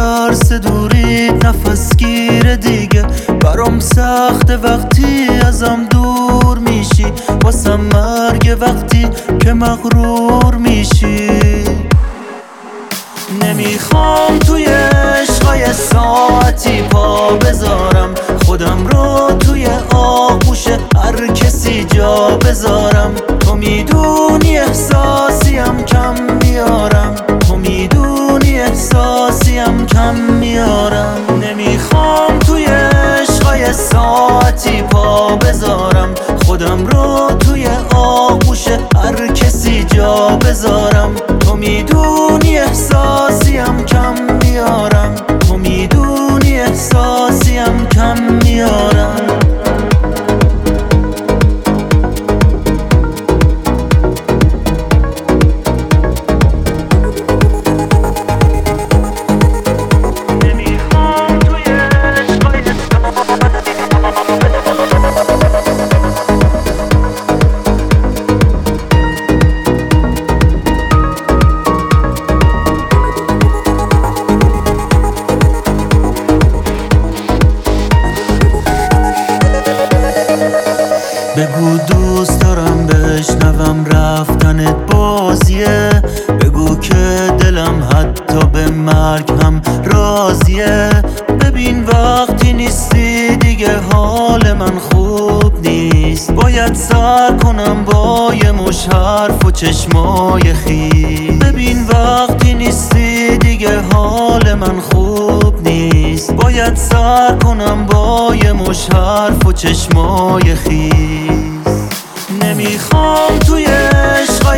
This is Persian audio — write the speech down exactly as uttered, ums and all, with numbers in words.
ترس دوری نفس گیره دیگه برام سخته وقتی ازم دور میشی، واسم مرگ وقتی که مغرور میشی. نمیخوام توی عشقای ساعتی پا بذارم، خودم رو توی آغوش هر کسی جا بذارم. تو میدونی احساسیم کم میارم، تو میدونی احساسیم کم میارم. نمیخوام توی عشقای ساعتی پا بذارم، خودم رو توی آغوش هر کسی جا بذارم. تو میدونی احساسیم کم میارم، تو میدونی احساسیم کم میارم. بگو دوست دارم بشنوم رفتنت بازیه، بگو که دلم حتی به مرگ هم راضیه. ببین وقتی نیستی دیگه حال من خوب نیست، باید سر کنم با یه مش حرف و چشمای خیس. ببین وقتی نیستی دیگه حال من خوب نیست، باید سر کنم با یه مش حرف و چشمای خیس. نمیخوام توی عشق